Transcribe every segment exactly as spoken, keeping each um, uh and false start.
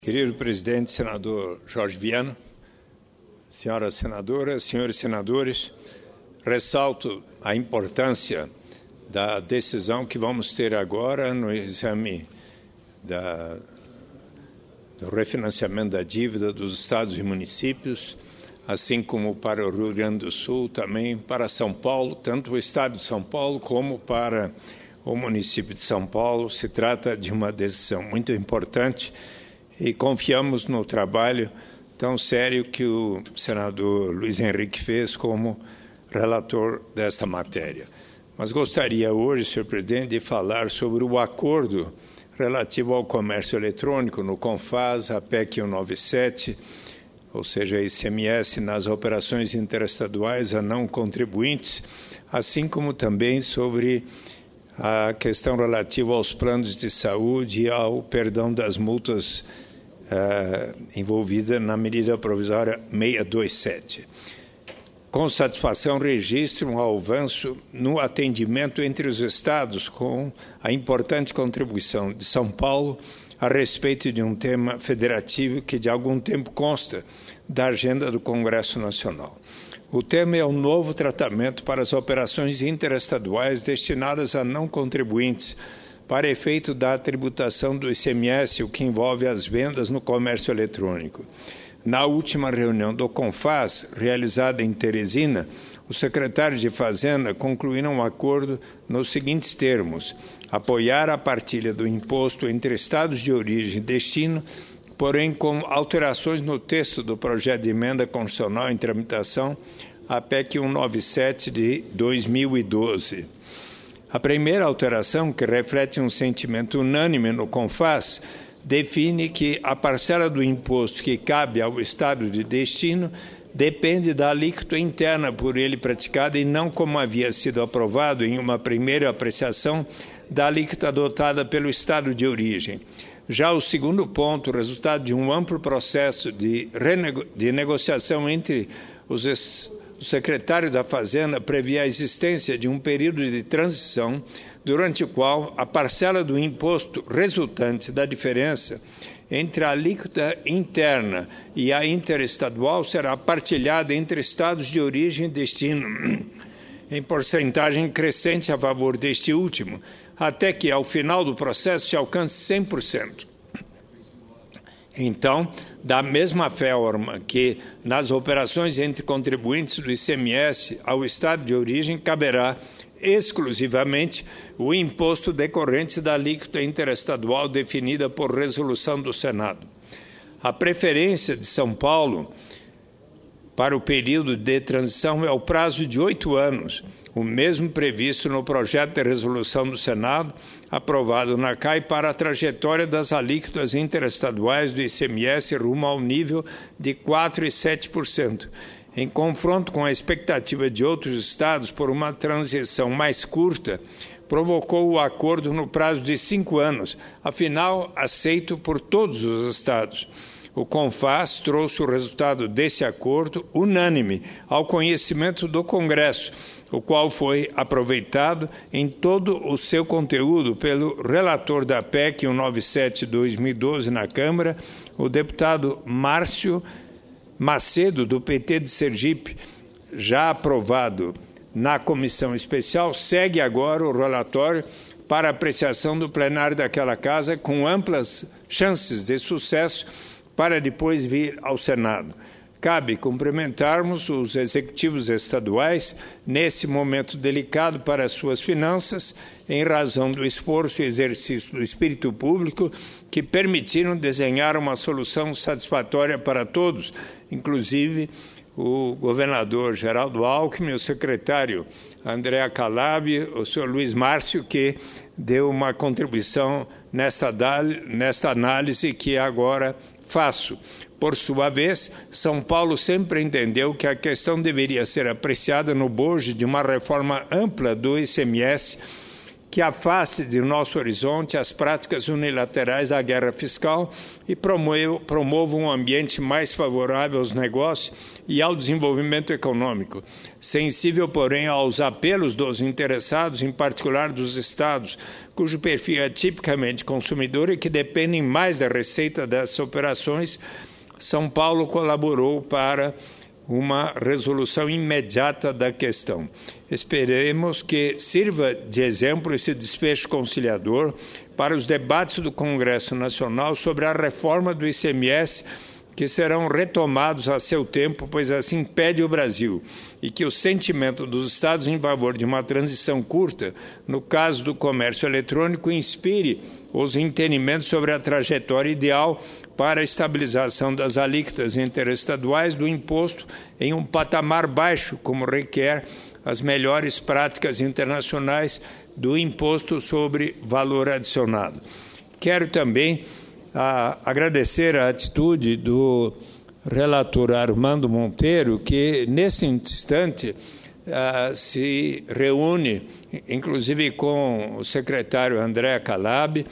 Querido presidente, senador Jorge Viana, senhoras senadoras, senhores senadores, ressalto a importância da decisão que vamos ter agora no exame da, do refinanciamento da dívida dos estados e municípios, assim como para o Rio Grande do Sul, também para São Paulo, tanto o estado de São Paulo como para o município de São Paulo. Se trata de uma decisão muito importante e confiamos no trabalho tão sério que o senador Luiz Henrique fez como relator desta matéria. Mas gostaria hoje, senhor presidente, de falar sobre o acordo relativo ao comércio eletrônico no CONFAS, a P E C cento e noventa e sete, ou seja, I C M S nas operações interestaduais a não contribuintes, assim como também sobre a questão relativa aos planos de saúde e ao perdão das multas Uh, envolvida na medida provisória seiscentos e vinte e sete. Com satisfação, registro um avanço no atendimento entre os estados com a importante contribuição de São Paulo a respeito de um tema federativo que de algum tempo consta da agenda do Congresso Nacional. O tema é o novo tratamento para as operações interestaduais destinadas a não contribuintes, para efeito da tributação do I C M S, o que envolve as vendas no comércio eletrônico. Na última reunião do CONFAS, realizada em Teresina, os secretários de Fazenda concluíram um acordo nos seguintes termos: apoiar a partilha do imposto entre estados de origem e destino, porém com alterações no texto do projeto de emenda constitucional em tramitação, a P E C cento e noventa e sete de dois mil e doze. A primeira alteração, que reflete um sentimento unânime no CONFAS, define que a parcela do imposto que cabe ao estado de destino depende da alíquota interna por ele praticada e não como havia sido aprovado em uma primeira apreciação da alíquota adotada pelo estado de origem. Já o segundo ponto, resultado de um amplo processo de, renego- de negociação entre os es- O secretário da Fazenda previa a existência de um período de transição durante o qual a parcela do imposto resultante da diferença entre a alíquota interna e a interestadual será partilhada entre estados de origem e destino, em porcentagem crescente a favor deste último, até que, ao final do processo, se alcance cem por cento. Então, da mesma forma que nas operações entre contribuintes do I C M S ao estado de origem caberá exclusivamente o imposto decorrente da alíquota interestadual definida por resolução do Senado. A preferência de São Paulo para o período de transição é o prazo de oito anos, o mesmo previsto no projeto de resolução do Senado, aprovado na C A I para a trajetória das alíquotas interestaduais do I C M S rumo ao nível de quatro vírgula sete por cento. Em confronto com a expectativa de outros estados por uma transição mais curta, provocou o acordo no prazo de cinco anos, afinal aceito por todos os estados. O CONFAS trouxe o resultado desse acordo unânime ao conhecimento do Congresso, o qual foi aproveitado em todo o seu conteúdo pelo relator da P E C cento e noventa e sete de dois mil e doze na Câmara, o deputado Márcio Macedo, do P T de Sergipe. Já aprovado na comissão especial, segue agora o relatório para apreciação do plenário daquela casa, com amplas chances de sucesso para depois vir ao Senado. Cabe cumprimentarmos os executivos estaduais nesse momento delicado para as suas finanças, em razão do esforço e exercício do espírito público que permitiram desenhar uma solução satisfatória para todos, inclusive o governador Geraldo Alckmin, o secretário André Calab, o senhor Luiz Márcio, que deu uma contribuição nesta, nesta análise que agora faço. Por sua vez, São Paulo sempre entendeu que a questão deveria ser apreciada no bojo de uma reforma ampla do I C M S que afaste de nosso horizonte as práticas unilaterais da guerra fiscal e promova um ambiente mais favorável aos negócios e ao desenvolvimento econômico, sensível, porém, aos apelos dos interessados, em particular dos estados, cujo perfil é tipicamente consumidor e que dependem mais da receita dessas operações. São Paulo colaborou para uma resolução imediata da questão. Esperemos que sirva de exemplo esse desfecho conciliador para os debates do Congresso Nacional sobre a reforma do I C M S, que serão retomados a seu tempo, pois assim pede o Brasil, e que o sentimento dos Estados em favor de uma transição curta, no caso do comércio eletrônico, inspire os entendimentos sobre a trajetória ideal para a estabilização das alíquotas interestaduais do imposto em um patamar baixo, como requer as melhores práticas internacionais do imposto sobre valor adicionado. Quero também ah, agradecer a atitude do relator Armando Monteiro, que nesse instante ah, se reúne, inclusive com o secretário André Calab,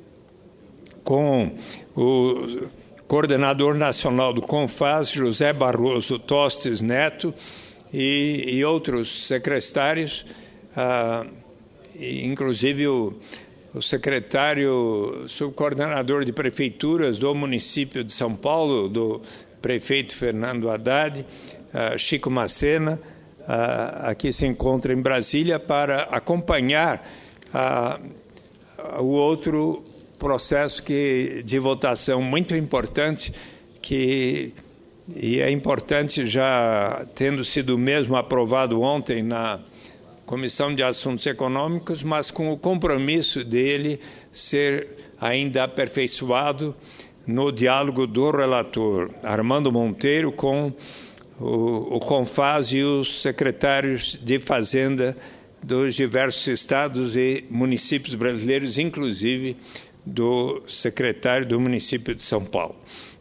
com o coordenador nacional do CONFAS, José Barroso Tostes Neto, e, e outros secretários, ah, e inclusive o, o secretário subcoordenador de prefeituras do município de São Paulo, do prefeito Fernando Haddad, ah, Chico Macena, ah, aqui se encontra em Brasília para acompanhar ah, o outro processo que, de votação muito importante, que e é importante, já tendo sido mesmo aprovado ontem na Comissão de Assuntos Econômicos, mas com o compromisso dele ser ainda aperfeiçoado no diálogo do relator Armando Monteiro com o, o CONFAS e os secretários de Fazenda dos diversos estados e municípios brasileiros, inclusive do secretário do município de São Paulo.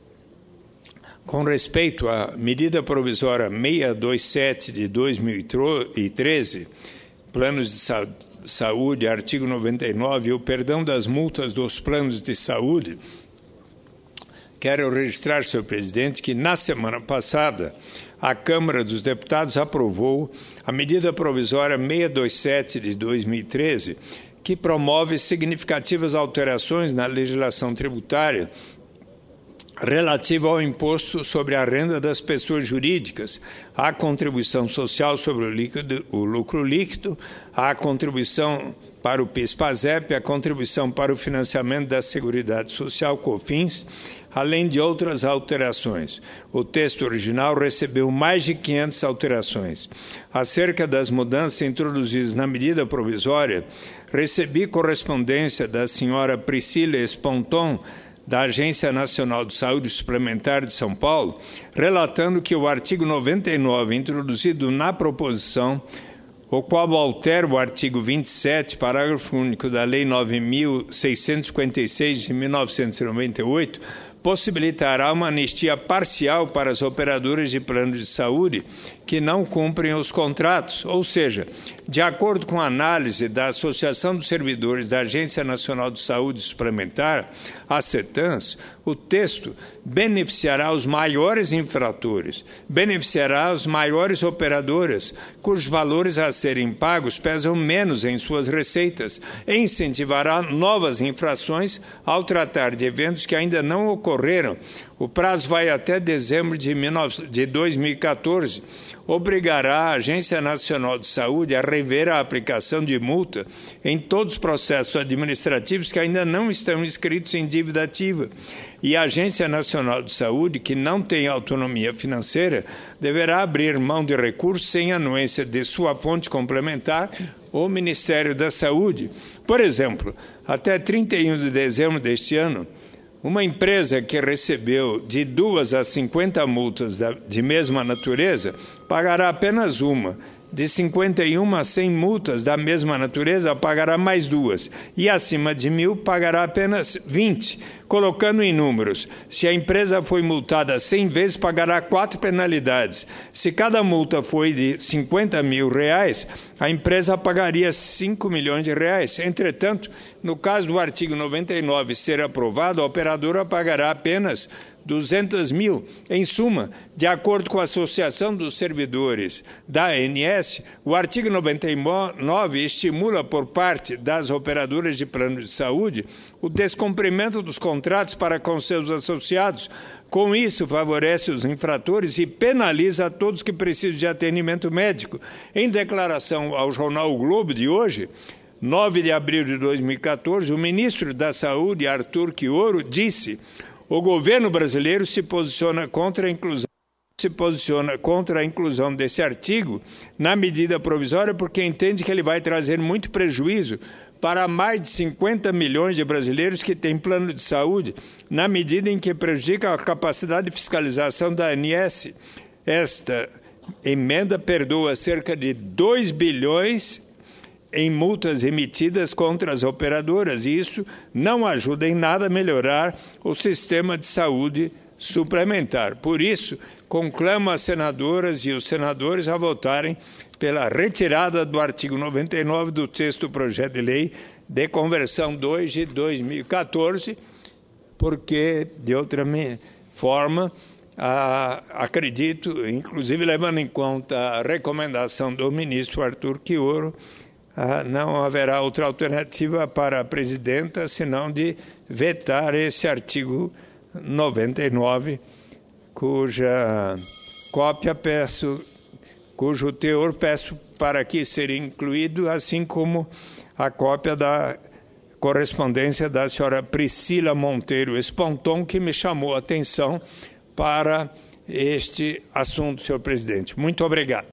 Com respeito à medida provisória seiscentos e vinte e sete de dois mil e treze, planos de sa saúde, artigo noventa e nove, e o perdão das multas dos planos de saúde, quero registrar, senhor presidente, que na semana passada a Câmara dos Deputados aprovou a medida provisória seiscentos e vinte e sete de dois mil e treze, que promove significativas alterações na legislação tributária relativa ao imposto sobre a renda das pessoas jurídicas, à contribuição social sobre o, líquido, o lucro líquido, à contribuição para o PIS-PASEP, a contribuição para o financiamento da Seguridade Social, COFINS, além de outras alterações. O texto original recebeu mais de quinhentas alterações. Acerca das mudanças introduzidas na medida provisória, recebi correspondência da senhora Priscila Esponton, da Agência Nacional de Saúde Suplementar de São Paulo, relatando que o artigo noventa e nove, introduzido na proposição, o qual altera o artigo vinte e sete, parágrafo único da Lei nove mil seiscentos e cinquenta e seis, de mil novecentos e noventa e oito, possibilitará uma anistia parcial para as operadoras de planos de saúde que não cumprem os contratos, ou seja, de acordo com a análise da Associação dos Servidores da Agência Nacional de Saúde Suplementar, a CETANS, o texto beneficiará os maiores infratores, beneficiará as maiores operadoras, cujos valores a serem pagos pesam menos em suas receitas, e incentivará novas infrações ao tratar de eventos que ainda não ocorreram. O prazo vai até dezembro de dois mil e quatorze. Obrigará a Agência Nacional de Saúde a rever a aplicação de multa em todos os processos administrativos que ainda não estão inscritos em dívida ativa. E a Agência Nacional de Saúde, que não tem autonomia financeira, deverá abrir mão de recursos sem anuência de sua fonte complementar, o Ministério da Saúde. Por exemplo, até trinta e um de dezembro deste ano, uma empresa que recebeu de duas a cinquenta multas de mesma natureza pagará apenas uma, de cinquenta e um a cem multas da mesma natureza, pagará mais duas. E acima de mil, pagará apenas vinte. Colocando em números, se a empresa foi multada cem vezes, pagará quatro penalidades. Se cada multa foi de cinquenta mil reais, a empresa pagaria cinco milhões de reais. Entretanto, no caso do artigo noventa e nove ser aprovado, a operadora pagará apenas duzentos mil. Em suma, de acordo com a Associação dos Servidores da A N S, o artigo noventa e nove estimula por parte das operadoras de plano de saúde o descumprimento dos contratos para com seus associados. Com isso, favorece os infratores e penaliza todos que precisam de atendimento médico. Em declaração ao jornal O Globo de hoje, nove de abril de dois mil e quatorze, o ministro da Saúde, Arthur Quioro, disse: o governo brasileiro se posiciona contra a inclusão se posiciona contra a inclusão desse artigo na medida provisória porque entende que ele vai trazer muito prejuízo para mais de cinquenta milhões de brasileiros que têm plano de saúde, na medida em que prejudica a capacidade de fiscalização da A N S. Esta emenda perdoa cerca de dois bilhões em multas emitidas contra as operadoras, e isso não ajuda em nada a melhorar o sistema de saúde suplementar. Por isso, conclamo as senadoras e os senadores a votarem pela retirada do artigo noventa e nove do texto do projeto de lei de conversão dois de dois mil e quatorze, porque, de outra forma, ah, acredito, inclusive levando em conta a recomendação do ministro Arthur Quioro, ah, não haverá outra alternativa para a presidenta senão de vetar esse artigo noventa e nove, cuja cópia peço, cujo teor peço para que seja incluído, assim como a cópia da correspondência da senhora Priscila Monteiro Esponton, que me chamou a atenção para este assunto, senhor presidente. Muito obrigado.